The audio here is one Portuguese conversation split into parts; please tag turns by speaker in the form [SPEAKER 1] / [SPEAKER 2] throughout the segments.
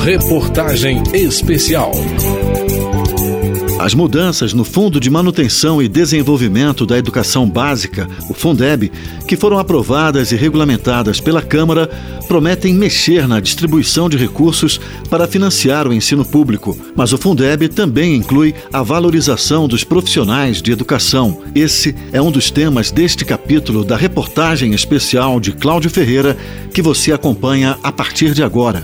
[SPEAKER 1] Reportagem especial.
[SPEAKER 2] As mudanças no Fundo de Manutenção e Desenvolvimento da Educação Básica, o Fundeb, que foram aprovadas e regulamentadas pela Câmara, prometem mexer na distribuição de recursos para financiar o ensino público. Mas o Fundeb também inclui a valorização dos profissionais de educação. Esse é um dos temas deste capítulo da reportagem especial de Cláudio Ferreira, que você acompanha a partir de agora.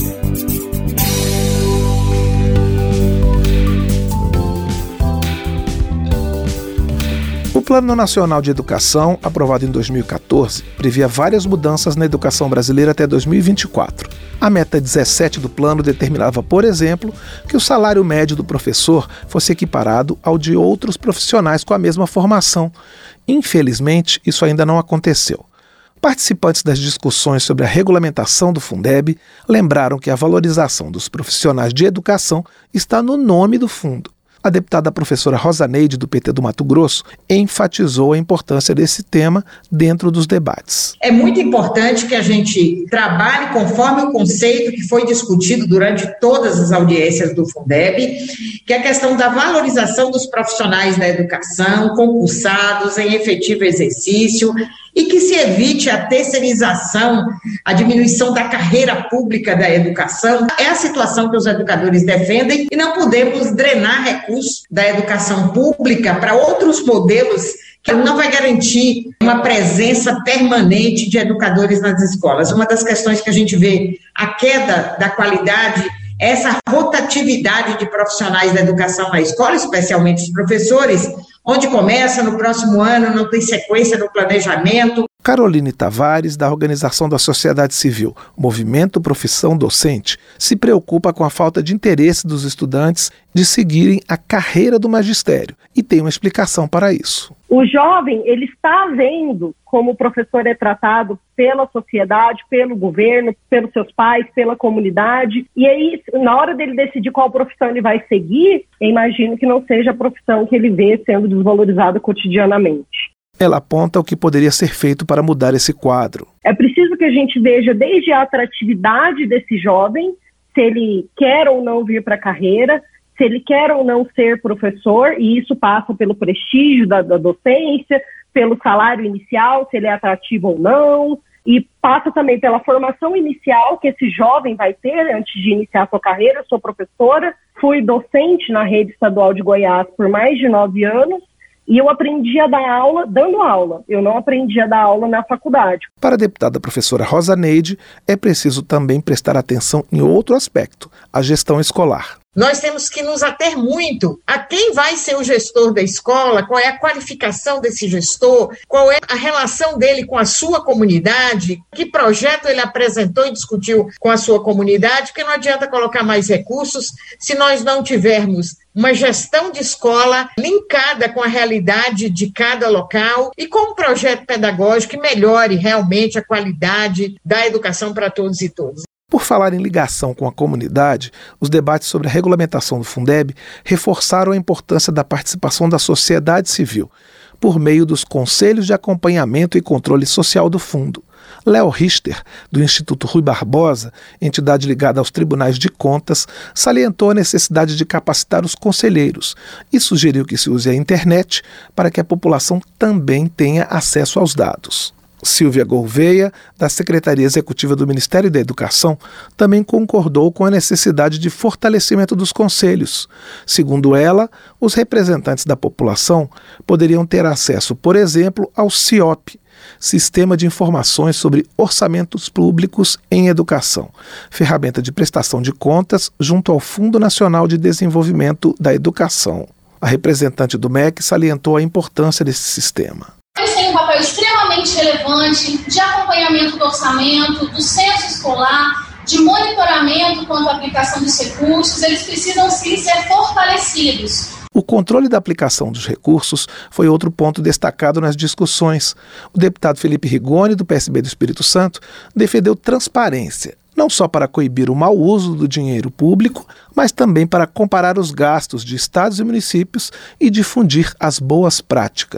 [SPEAKER 3] O Plano Nacional de Educação, aprovado em 2014, previa várias mudanças na educação brasileira até 2024. A meta 17 do plano determinava, por exemplo, que o salário médio do professor fosse equiparado ao de outros profissionais com a mesma formação. Infelizmente, isso ainda não aconteceu. Participantes das discussões sobre a regulamentação do Fundeb lembraram que a valorização dos profissionais de educação está no nome do fundo. A deputada professora Rosa Neide, do PT do Mato Grosso, enfatizou a importância desse tema dentro dos debates.
[SPEAKER 4] É muito importante que a gente trabalhe conforme o conceito que foi discutido durante todas as audiências do Fundeb, que é a questão da valorização dos profissionais da educação, concursados em efetivo exercício, e que se evite a terceirização, a diminuição da carreira pública da educação. É a situação que os educadores defendem e não podemos drenar recursos da educação pública para outros modelos que não vai garantir uma presença permanente de educadores nas escolas. Uma das questões que a gente vê a queda da qualidade, essa rotatividade de profissionais da educação na escola, especialmente os professores, onde começa no próximo ano, não tem sequência no planejamento.
[SPEAKER 3] Caroline Tavares, da Organização da Sociedade Civil, Movimento Profissão Docente, se preocupa com a falta de interesse dos estudantes de seguirem a carreira do magistério e tem uma explicação para isso.
[SPEAKER 5] O jovem, ele está vendo como o professor é tratado pela sociedade, pelo governo, pelos seus pais, pela comunidade, e aí, na hora dele decidir qual profissão ele vai seguir, eu imagino que não seja a profissão que ele vê sendo desvalorizada cotidianamente.
[SPEAKER 3] Ela aponta o que poderia ser feito para mudar esse quadro.
[SPEAKER 5] É preciso que a gente veja desde a atratividade desse jovem, se ele quer ou não vir para a carreira, se ele quer ou não ser professor, e isso passa pelo prestígio da docência, pelo salário inicial, se ele é atrativo ou não, e passa também pela formação inicial que esse jovem vai ter antes de iniciar sua carreira. Eu sou professora, fui docente na rede estadual de Goiás por mais de 9 anos, e eu aprendi a dar aula dando aula, eu não aprendi a dar aula na faculdade.
[SPEAKER 3] Para a deputada professora Rosa Neide, é preciso também prestar atenção em outro aspecto, a gestão escolar.
[SPEAKER 4] Nós temos que nos ater muito a quem vai ser o gestor da escola, qual é a qualificação desse gestor, qual é a relação dele com a sua comunidade, que projeto ele apresentou e discutiu com a sua comunidade, porque não adianta colocar mais recursos se nós não tivermos uma gestão de escola linkada com a realidade de cada local e com um projeto pedagógico que melhore realmente a qualidade da educação para todos e todas.
[SPEAKER 3] Por falar em ligação com a comunidade, os debates sobre a regulamentação do Fundeb reforçaram a importância da participação da sociedade civil, por meio dos Conselhos de Acompanhamento e Controle Social do Fundo. Léo Richter, do Instituto Rui Barbosa, entidade ligada aos Tribunais de Contas, salientou a necessidade de capacitar os conselheiros e sugeriu que se use a internet para que a população também tenha acesso aos dados. Silvia Gouveia, da Secretaria Executiva do Ministério da Educação, também concordou com a necessidade de fortalecimento dos conselhos. Segundo ela, os representantes da população poderiam ter acesso, por exemplo, ao CIOP, Sistema de Informações sobre Orçamentos Públicos em Educação, ferramenta de prestação de contas junto ao Fundo Nacional de Desenvolvimento da Educação. A representante do MEC salientou a importância desse sistema.
[SPEAKER 6] Eles têm um papel extremamente relevante de acompanhamento do orçamento, do censo escolar, de monitoramento quanto à aplicação dos recursos. Eles precisam sim ser fortalecidos.
[SPEAKER 3] O controle da aplicação dos recursos foi outro ponto destacado nas discussões. O deputado Felipe Rigoni, do PSB do Espírito Santo, defendeu transparência, não só para coibir o mau uso do dinheiro público, mas também para comparar os gastos de estados e municípios e difundir as boas práticas.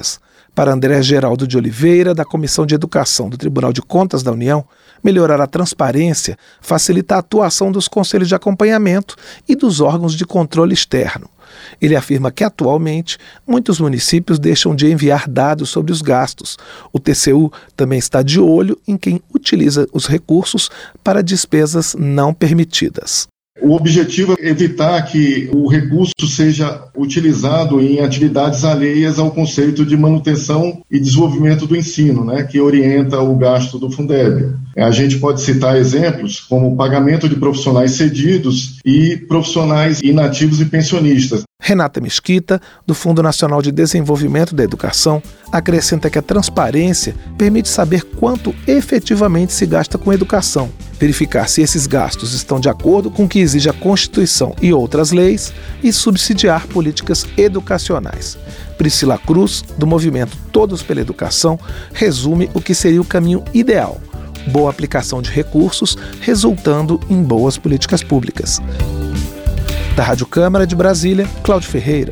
[SPEAKER 3] Para André Geraldo de Oliveira, da Comissão de Educação do Tribunal de Contas da União, melhorar a transparência facilita a atuação dos conselhos de acompanhamento e dos órgãos de controle externo. Ele afirma que, atualmente, muitos municípios deixam de enviar dados sobre os gastos. O TCU também está de olho em quem utiliza os recursos para despesas não permitidas.
[SPEAKER 7] O objetivo é evitar que o recurso seja utilizado em atividades alheias ao conceito de manutenção e desenvolvimento do ensino, que orienta o gasto do Fundeb. A gente pode citar exemplos como o pagamento de profissionais cedidos e profissionais inativos e pensionistas.
[SPEAKER 3] Renata Mesquita, do Fundo Nacional de Desenvolvimento da Educação, acrescenta que a transparência permite saber quanto efetivamente se gasta com educação, verificar se esses gastos estão de acordo com o que exige a Constituição e outras leis e subsidiar políticas educacionais. Priscila Cruz, do movimento Todos pela Educação, resume o que seria o caminho ideal: boa aplicação de recursos, resultando em boas políticas públicas. Da Rádio Câmara de Brasília, Cláudio Ferreira.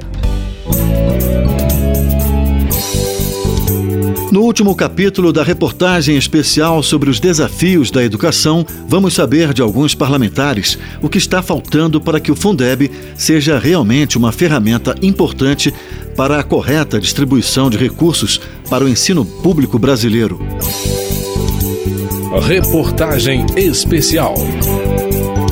[SPEAKER 2] No último capítulo da reportagem especial sobre os desafios da educação, vamos saber de alguns parlamentares o que está faltando para que o Fundeb seja realmente uma ferramenta importante para a correta distribuição de recursos para o ensino público brasileiro.
[SPEAKER 1] Reportagem especial.